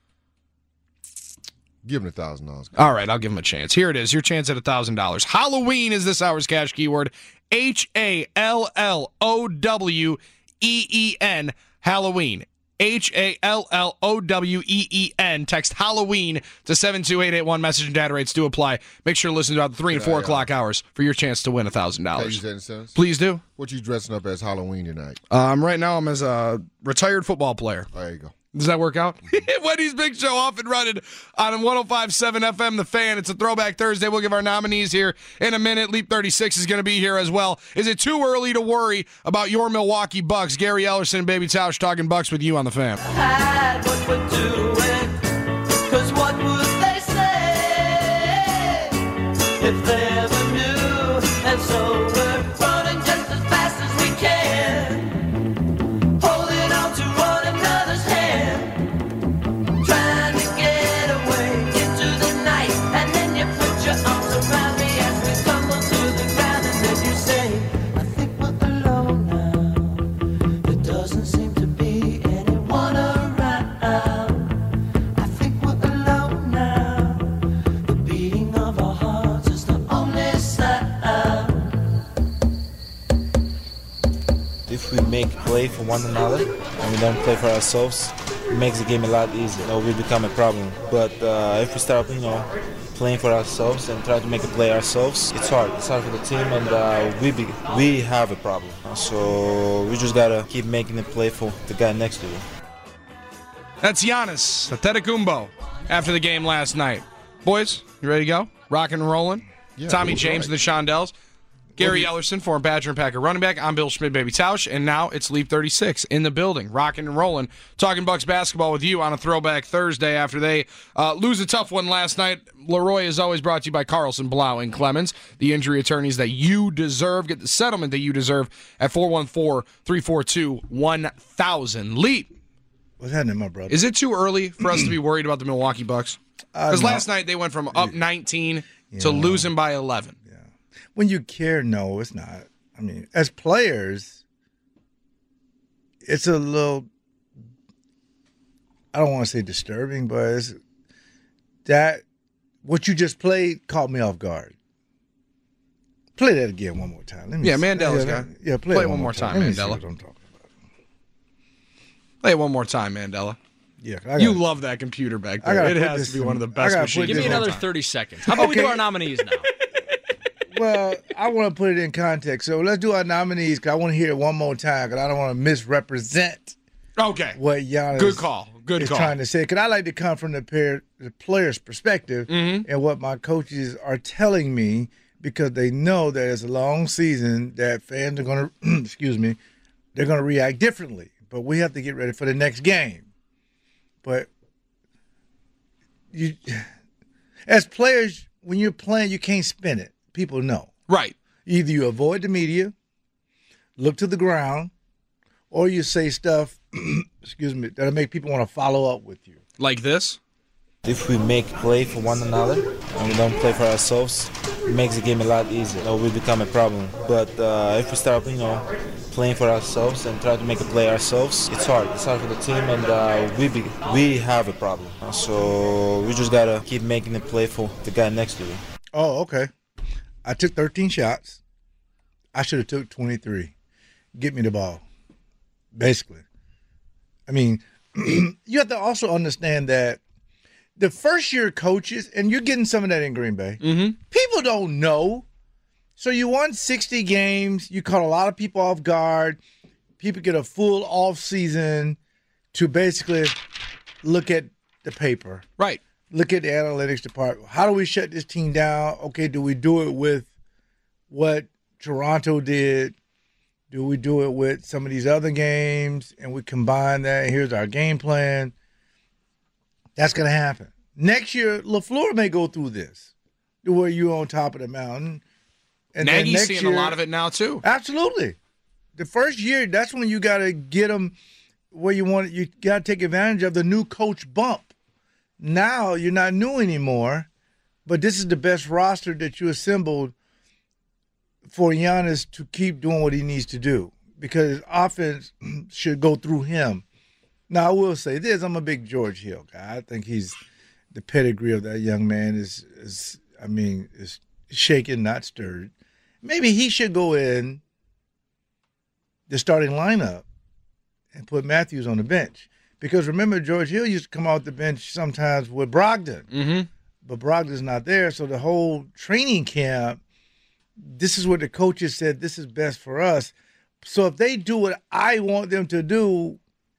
Give him one thousand dollars. All right, I'll give him a chance. Here it is, your chance at one thousand dollars. Halloween is this hour's cash keyword. H A L L O W E E N, Halloween. H A L L O W E E N. Text Halloween to seven two eight eight one. Message and data rates do apply. Make sure to listen to the three and four o'clock hours for your chance to win one thousand dollars. Please do. What you dressing up as Halloween tonight? Um, right now I'm as a retired football player. Oh, there you go. Does that work out? Wendy's Big Show off and running on one oh five point seven F M, The Fan. It's a Throwback Thursday. We'll give our nominees here in a minute. Leap thirty-six is going to be here as well. Is it too early to worry about your Milwaukee Bucks? Gary Ellerson and Baby Tausch talking Bucks with you on The Fan. Hide what we're doing, 'cause what would they say if they ever knew? And so we're running just as fast as we can, holding on to one another's hand, trying to get away into the night. And then you put your arms around me as we tumble to the ground, and then you say, I think we're alone now. There doesn't seem to be anyone around. I think we're alone now. The beating of our hearts is the only sound. If we make play for one another and we don't play for ourselves, it makes the game a lot easier. You know, we become a problem. But uh, if we start, you know, playing for ourselves and try to make a play ourselves, it's hard. It's hard for the team, and uh, we be, we have a problem. So we just gotta keep making the play for the guy next to you. That's Giannis Antetokounmpo after the game last night. Boys, you ready to go? Rocking and rolling? Yeah, Tommy James right. and the Shondells. Gary Ellerson, former Badger and Packer running back. I'm Bill Schmidt, Baby Tausch, and now it's Leap thirty-six in the building, rocking and rolling, talking Bucks basketball with you on a Throwback Thursday after they uh, lose a tough one last night. Leroy is always brought to you by Carlson, Blau, and Clemens, the injury attorneys that you deserve. Get the settlement that you deserve at four one four, three four two, one thousand. Leap. What's happening, my brother? Is it too early for us to be worried about the Milwaukee Bucks? Because Uh, last night they went from up nineteen to losing by eleven. When you care, no, it's not. I mean, as players, it's a little, I don't want to say disturbing, but it's that what you just played caught me off guard. Play that again one more time. Let me Yeah, see. Mandela's yeah, got Yeah, play, play it it one more time, Let me see Mandela. what I'm talking about. Play it one more time, Mandela. Yeah, I you gotta- love that computer back I there. gotta It put has this to be in- one of the I best gotta machines. put Give me this in- another thirty seconds. How about we do Okay. our nominees now? Well, I want to put it in context. So let's do our nominees because I want to hear it one more time because I don't want to misrepresent Okay. what Giannis Good call. Good is call. trying to say. Because I like to come from the, pair, the player's perspective Mm-hmm. and what my coaches are telling me because they know that it's a long season that fans are going to, excuse me, they're going to react differently. But we have to get ready for the next game. But you, as players, when you're playing, you can't spin it. People know. Right. Either you avoid the media, look to the ground, or you say stuff, excuse me, that'll make people want to follow up with you. Like this? If we make play for one another and we don't play for ourselves, it makes the game a lot easier. You know, we become a problem. But uh, if we start, you know, playing for ourselves and try to make a play ourselves, it's hard. It's hard for the team, and uh, we be, we have a problem. So we just gotta keep making the play for the guy next to you. Oh, okay. I took thirteen shots. I should have took twenty-three. Get me the ball, basically. I mean, you have to also understand that the first-year coaches, and you're getting some of that in Green Bay, mm-hmm. people don't know. So you won sixty games. You caught a lot of people off guard. People get a full off season to basically look at the paper. Right. look at the analytics department. How do we shut this team down? Okay, do we do it with what Toronto did? Do we do it with some of these other games? And we combine that. Here's our game plan. That's going to happen. Next year, LaFleur may go through this, where you're on top of the mountain. And then Nagy's next seeing year, a lot of it now, too. Absolutely. The first year, that's when you got to get them where you want. You got to take advantage of the new coach bump. Now you're not new anymore, but this is the best roster that you assembled for Giannis to keep doing what he needs to do, because offense should go through him. Now, I will say this. I'm a big George Hill guy. I think he's the pedigree of that young man is, is I mean, is shaken, not stirred. Maybe he should go in the starting lineup and put Matthews on the bench. Because remember, George Hill used to come off the bench sometimes with Brogdon. Mm-hmm. But Brogdon's not there, so the whole training camp, this is what the coaches said, this is best for us. So if they do what I want them to do,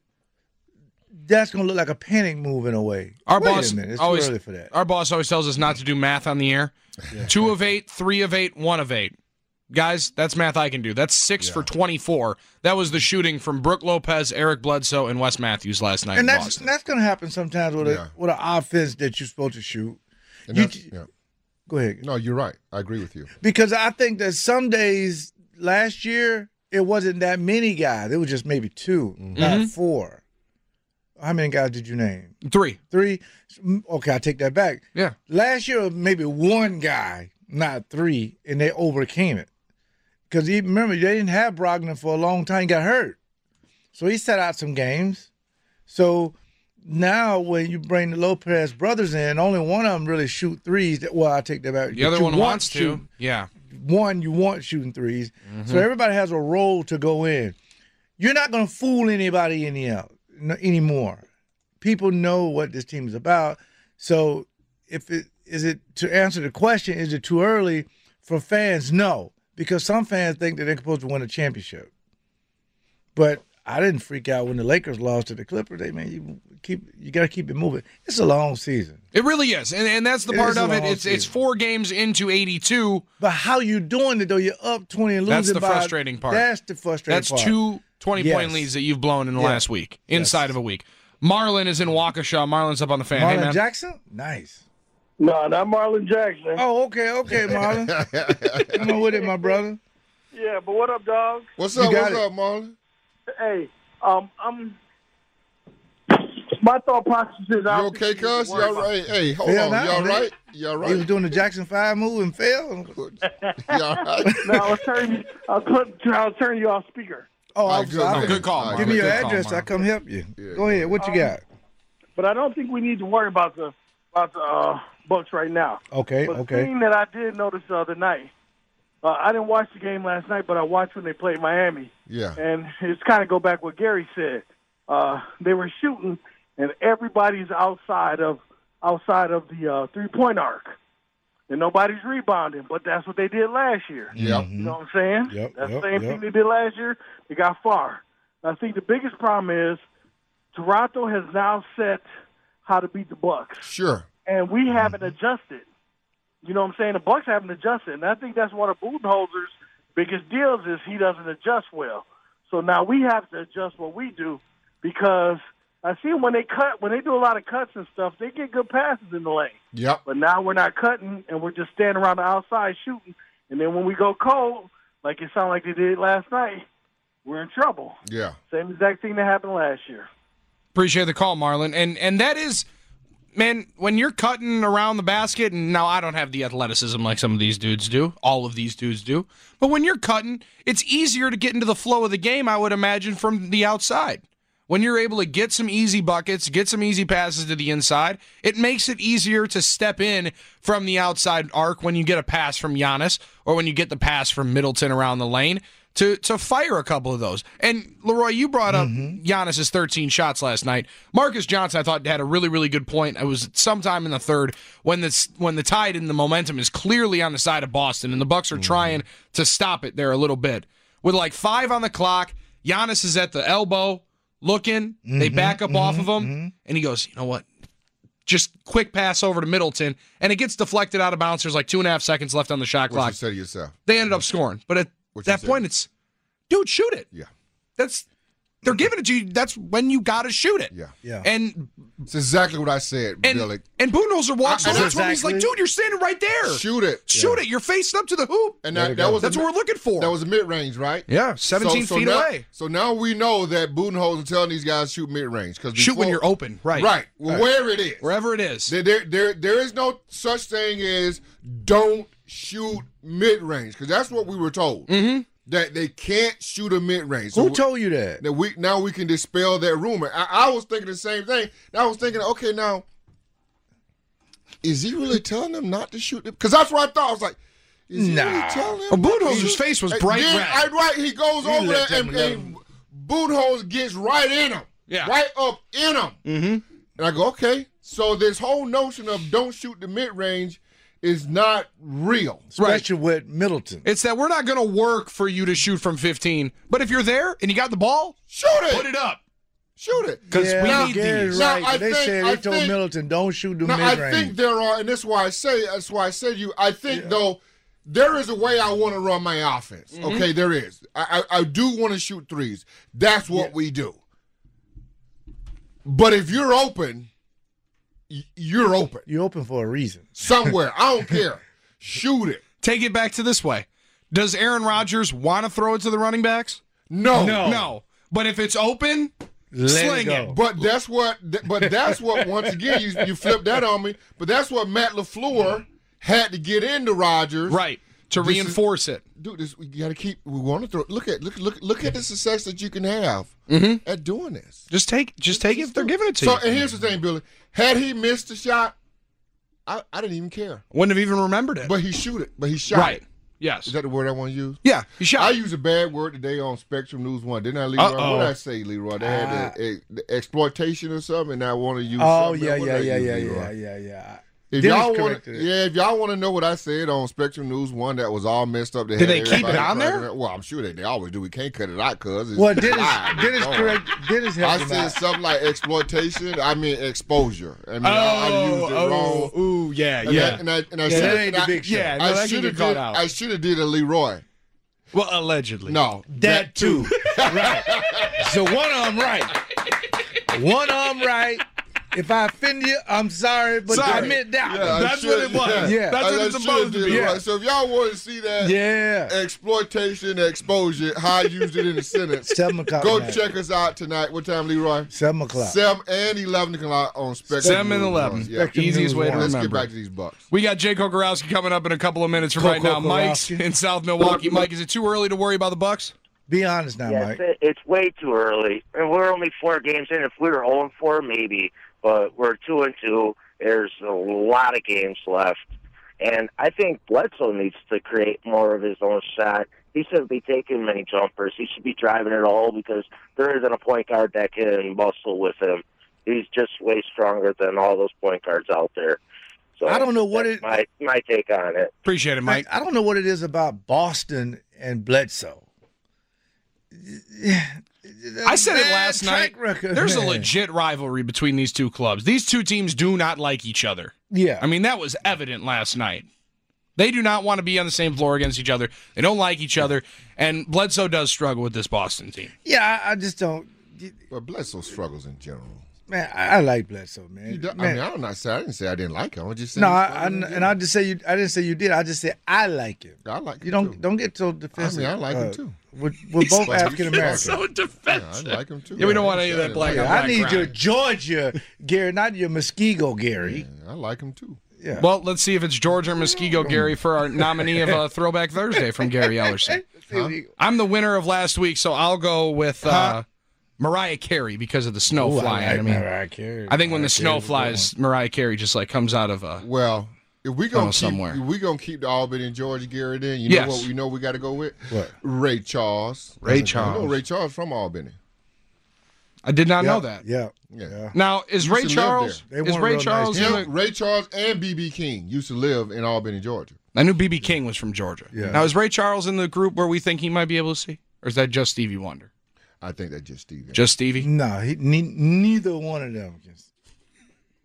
that's going to look like a panic move in a way. Our Wait boss a minute, it's always, too early for that. Our boss always tells us not to do math on the air. Yeah. Two of eight, three of eight, one of eight. Guys, that's math I can do. That's six yeah. for twenty-four. That was the shooting from Brook Lopez, Eric Bledsoe, and Wes Matthews last night and in that's, Boston. that's going to happen sometimes with, yeah. a, with an offense that you're supposed to shoot. And you, yeah. Go ahead. No, you're right. I agree with you. Because I think that some days last year, it wasn't that many guys. It was just maybe two, mm-hmm. not four. How many guys did you name? Three. Three? Okay, I take that back. Yeah. Last year, maybe one guy, not three, and they overcame it. Because remember, they didn't have Brogdon for a long time. He got hurt. So he set out some games. So now when you bring the Lopez brothers in, only one of them really shoot threes. Well, I take that back. The other one wants to. Shoot. Yeah. One, you want shooting threes. Mm-hmm. So everybody has a role to go in. You're not going to fool anybody any else, anymore. People know what this team is about. So if it is it to answer the question, is it too early for fans? No. Because some fans think that they're supposed to win a championship. But I didn't freak out when the Lakers lost to the Clippers. They man, you keep you got to keep it moving. It's a long season. It really is, and and that's the It part is a of it. long It's season. it's four games into eighty-two. But how you doing it though? You're up twenty and losing. That's the by, frustrating part. That's the frustrating That's part. two twenty-point Yes. leads that you've blown in the Yeah. last week, inside Yes. of a week. Marlon is in Waukesha. Marlon's up on the fan. Marlon Hey, man. Jackson? Nice. No, not Marlon Jackson. Oh, okay, okay, Marlon. Come on with it, my brother. Yeah, but what up, dog? What's You up? got What's it. up, Marlon? Hey, um, I'm. My thought process is. You okay, cuz? You all right? Hey, hold Fell on. down, You all man. right? You all He was right? doing the Jackson five move and fell. You all right? No, I was turning. I was putting. I was turning you off speaker. Oh, All I right, was, good, I- man. good call, All right, Give me good. your Good call, address. I Marlon. come help you. Yeah, Go ahead. What you got? But I don't think we need to worry about the about the uh, Bucks right now. Okay, But the okay. thing that I did notice the other night, uh, I didn't watch the game last night, but I watched when they played Miami. Yeah. And it's kind of go back what Gary said. Uh, they were shooting, and everybody's outside of outside of the uh, three point arc, and nobody's rebounding. But that's what they did last year. Yep. You know what I'm saying? Yep, That's yep, the same yep. thing they did last year. They got far. I think the biggest problem is Toronto has now set how to beat the Bucks, Sure. and we haven't Mm-hmm. adjusted. You know what I'm saying? The Bucks haven't adjusted, and I think that's one of Budenholzer's biggest deals is he doesn't adjust well. So now we have to adjust what we do because I see when they cut, when they do a lot of cuts and stuff, they get good passes in the lane. Yep. But now we're not cutting, and we're just standing around the outside shooting. And then when we go cold, like it sounded like they did last night, we're in trouble. Yeah. Same exact thing that happened last year. Appreciate the call, Marlon. And and that is, man, when you're cutting around the basket, and now I don't have the athleticism like some of these dudes do, all of these dudes do, but when you're cutting, it's easier to get into the flow of the game, I would imagine, from the outside. When you're able to get some easy buckets, get some easy passes to the inside, it makes it easier to step in from the outside arc when you get a pass from Giannis or when you get the pass from Middleton around the lane. To, to fire a couple of those. And, Leroy, you brought up Mm-hmm. Giannis's thirteen shots last night. Marcus Johnson, I thought, had a really, really good point. It was sometime in the third when the, when the tide and the momentum is clearly on the side of Boston, and the Bucks are Mm-hmm. trying to stop it there a little bit. With like five on the clock, Giannis is at the elbow looking. They Mm-hmm. back up off of him, and he goes, you know what? just quick pass over to Middleton, and it gets deflected out of bounds. There's like two and a half seconds left on the shot What clock. you say to yourself? They ended up scoring. But at What you that say? point, it's, dude, shoot it. Yeah. That's They're giving it to you. That's when you got to shoot it. Yeah. Yeah. And It's exactly what I said, and, Billy. and Budenholzer walks I- over I- to him. He's like, exactly. dude, you're standing right there. Shoot it. Shoot it. You're facing up to the hoop. And There that, you that go. was That's a, what we're looking for. That was a mid-range, right? Yeah, seventeen feet now, away. So now we know that Budenholzer telling these guys shoot mid-range. Cause Shoot when before- you're open. Right. Right. Well, where it is. Wherever it is. There, there, there, there is no such thing as don't shoot mid-range, because that's what we were told. Mm-hmm. That they can't shoot a mid-range. Who we- told you that? That we now we can dispel that rumor. I, I was thinking the same thing. And I was thinking, okay, now is he really telling them not to shoot? Because that's what I thought. I was like, is he Nah. really telling Well, them? not to Budenholzer's shoot? face was And bright then, red. I, right, he goes You over there let them and, let and Budenholzer gets right in him. Yeah. Right up in him. Mm-hmm. And I go, okay, so this whole notion of don't shoot the mid-range is not real. Especially with Middleton. It's that we're not going to work for you to shoot from fifteen. But if you're there and you got the ball, Shoot it. put it up. Shoot it. Because yeah, we now, need Gary's these. right. Now, I they think- said I they told think- Middleton don't shoot the Now, mid-range. I think there are, and that's why I say, that's why I said you. I think though there is a way I want to run my offense. Mm-hmm. Okay, there is. I I, I do want to shoot threes. That's what we do. But if you're open, y- you're open You're open for a reason. somewhere. I don't care. Shoot it. Take it back to this way. Does Aaron Rodgers want to throw it to the running backs? No, No. No. But if it's open, Let sling it it. go. But that's what. But that's what. Once again, you you flip that on me. But that's what Matt LaFleur had to get into Rodgers. Right. To This is- reinforce it. Dude, this we got to keep. We want to throw. Look at look look look at the success that you can have Mhm. at doing this. Just take just take it if they're giving it to So, you. and here's the thing, Billy. Had he missed the shot, I, I didn't even care. Wouldn't have even remembered it. But he shoot it. But he shot Right. it. Yes. Is that the word I want to use? Yeah, he shot I it. used a bad word today on Spectrum News One. Didn't I, Leroy? Uh-oh. What did I say, Leroy? They had the, eh, the exploitation or something, and I want to use. Oh, something. yeah, What yeah, did I yeah, use, yeah, Leroy? yeah, yeah, yeah. If Dennis y'all want, corrected it. yeah, if y'all want to know what I said on Spectrum News One, that was all messed up. Did they had keep it everybody on there? cracking up. Well, I'm sure they, they always do. We can't cut it out, cuz it's Well, Dennis, live. Dennis It's on. correct. Dennis I helped him said out. something like exploitation. I mean exposure. I mean, Oh, I, I used it oh, wrong. ooh, yeah, And yeah. I, and I, and I Yeah, should that have. ain't the big show. Yeah, no, I that can should get have caught did. out. I should have did a Leroy. Well, allegedly. No, That too. Right. So one arm right. One arm right. If I offend you, I'm sorry, but Sorry. I meant that. Yeah, I That's should- what it was. Yeah. That's I- what I it's should supposed have to did be. it right. So if y'all want to see that Yeah. exploitation, exposure, how I used it in a sentence, Seven o'clock. go tonight. check us out tonight. What time, Leroy? Seven o'clock. Seven and eleven o'clock on Spectrum. Seven and News eleven. One. Yeah. Spectrum Easiest News way to One. Let's remember. get back to these Bucks. We got Jay Kokorowski coming up in a couple of minutes from Coco right now. Mike's Korowski. in South Milwaukee. Mike, is it too early to worry about the Bucks? Be honest now, Yes, Mike. it, it's way too early. And we're only four games in. If we were zero and four, maybe. But we're two and two. There's a lot of games left. And I think Bledsoe needs to create more of his own shot. He shouldn't be taking many jumpers. He should be driving it all because there isn't a point guard that can muscle with him. He's just way stronger than all those point guards out there. So I don't know what that's it- my my take on it. Appreciate it, Mike. I, I don't know what it is about Boston and Bledsoe. I said it Bad last night. track record, There's a man. legit rivalry between these two clubs. These two teams do not like each other. Yeah. I mean, that was evident last night. They do not want to be on the same floor against each other. They don't like each other. And Bledsoe does struggle with this Boston team. Yeah, I, I just don't. But Bledsoe struggles in general. Man, I, I like Bledsoe, man. He do- I Man, mean, I don't know. I didn't say I didn't like him. I just said no, he I, I, struggled in and general. I just say you. I didn't say you did. I just said I like him. I like him You don't too. don't get so defensive. I mean, I like him uh, too. We're, we're both like- African American. So Yeah, defensive. I like him too. Yeah, we don't want I any of that didn't black like on him. I black need crime. your Georgia, Gary, not your Muskego, Gary. Yeah, I like him too. Yeah. Well, let's see if it's George or Muskego, Gary, for our nominee of uh, Throwback Thursday from Gary Ellerson. Huh? I'm the winner of last week, so I'll go with uh, Mariah Carey because of the snow Ooh, I flying. like I, mean, Mariah Carey. I think when Mariah the snow Carey's a good flies, Mariah Carey just like comes out of a. Well, if we Oh, gonna keep, somewhere. if we gonna keep the Albany and Georgia Gary, then you Yes. know what we know we got to go with What? Ray Charles. Ray You know Charles. Ray Charles from Albany. I did not Yeah, know that. Yeah. Yeah. Yeah. Now is Used Ray to live Charles? there. They Is weren't Ray real nice Charles? people. in Him, the, Ray Charles and B B King used to live in Albany, Georgia. I knew B B King was from Georgia. Yeah. Now is Ray Charles in the group where we think he might be able to see, or is that just Stevie Wonder? I think that's just Stevie. Just Stevie. No, he, ne- neither one of them. Can,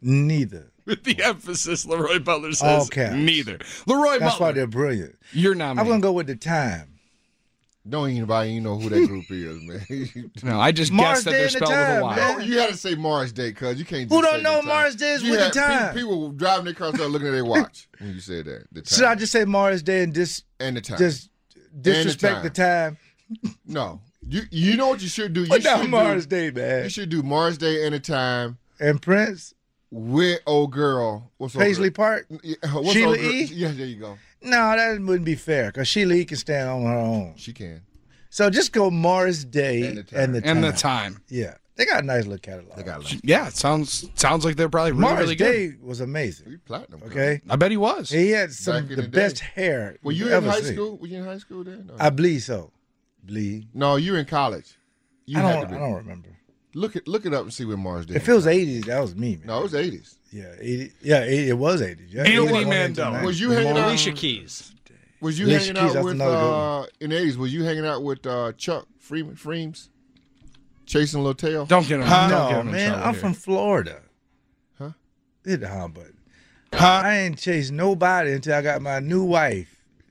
Neither. With the emphasis, Leroy Butler All says caps. neither. Leroy That's Butler. why they're brilliant. You're not I'm me. going to go with the time. Don't anybody even know who that group is, man. No, I just Morris guessed that Day they're and the spelled with a time, Y. man. No, you had to say Morris Day, cuz you can't. Who just don't say know the time. Morris Day is You with had the time? People, people driving their cars, looking at their watch when you said that. The time. Should I just say Morris Day and dis- and the time. just disrespect And the the time? No, you you know what you should do. You What should down do, Morris Day, man? You should do Morris Day and the time And Prince? with old girl. What's old Paisley girl? Park? Yeah, what's Sheila old girl? E? Yeah, there you go. No, that wouldn't be fair because Sheila E. can stand on her own. She can. So just go Morris Day and the time. And the time. And the time. Yeah. They got a nice little catalog. They got like Yeah, it sounds sounds like they're probably really, Morris really good. Day was amazing. platinum. cuz. Okay? I bet he was. He had some Back in the, the day. best hair. Were you you've in ever high seen. school? Were you in high school then? No, I believe so. Believe. no you were in college. You I had don't to be. I don't remember. Look it look it up and see when Morris Day. If it was eighties, that was me, man. No, it was eighties. Yeah, eighty. Yeah, eighty, it was eighties. Yeah, Anthony eighty-one Mandel. into ninety. Was you hanging out? Alicia Keys. Was you Alicia hanging Keys, out that's with another good uh, in the eighties? Was you hanging out with uh, Chuck Freeman Freems, chasing Little Tail? Don't get him. Don't No, get him in man, trouble I'm here. from Florida. Huh? Hit the huh, but I ain't chased nobody until I got my new wife.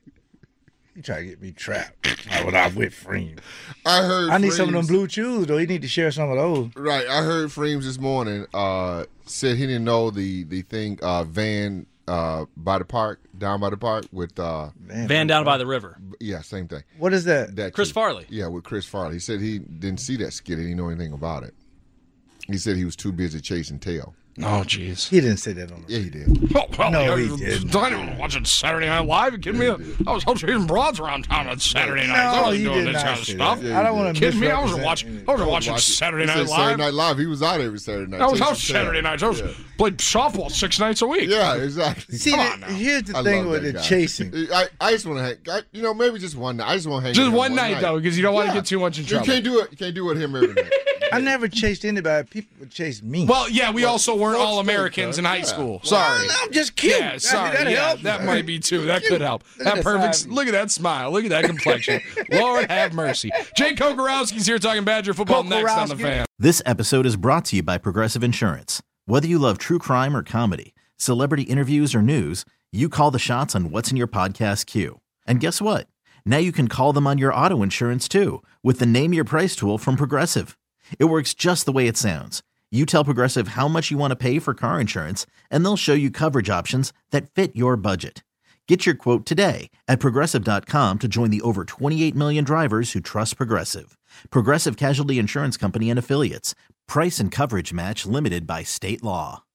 You try to get me trapped. Why would I with Freem? I heard. I need some of them Freems- blue chews though. You need to share some of those. Right, I heard Freems this morning uh, said he didn't know the the thing uh, van uh, by the park, down by the park with uh, Man, Van down by the river. yeah, same thing. What is that? That Chris kid- Farley. Yeah, with Chris Farley. He said he didn't see that skit. He didn't know anything about it. He said he was too busy chasing tail. Oh, jeez. He didn't say that on the Yeah, he did. Oh, well, No, I he was didn't. done watching Saturday Night Live. You kidding me? I was out chasing broads around town on Saturday nights. I No, wasn't he doing did this not kind of say stuff. that. Yeah, I don't he want to Kidding me? I wasn't misrepresent watching. anything. I wasn't He watching watched- Saturday he Night said Live. Saturday Night Live. He was out every Saturday night. I was chasing out Saturday tail. nights. I was Yeah. played softball six nights a week. Yeah, exactly. See, Come the- on now. here's the I thing love with that the guy. chasing. I, I just want to hang. I, you know, maybe just one night. I just want to hang. Just with him one night, though, because you don't want to get too much in trouble. You can't do it. You can't do it with him every night. I never chased anybody. People would chase me. Well, yeah, we Well, also weren't fuck all Americans State, in high yeah. school. Well, Sorry. I'm just cute. Yeah, sorry. That yeah, helps. that might be too. That could help. Look at That the perfect. side. Look at that smile. Look at that complexion. Lord have mercy. Jay Kokorowski's here talking Badger football next on the Kokorowski. Fan. This episode is brought to you by Progressive Insurance. Whether you love true crime or comedy, celebrity interviews or news, you call the shots on what's in your podcast queue. And guess what? Now you can call them on your auto insurance too with the Name Your Price tool from Progressive. It works just the way it sounds. You tell Progressive how much you want to pay for car insurance, and they'll show you coverage options that fit your budget. Get your quote today at Progressive dot com to join the over twenty-eight million drivers who trust Progressive. Progressive Casualty Insurance Company and Affiliates. Price and coverage match limited by state law.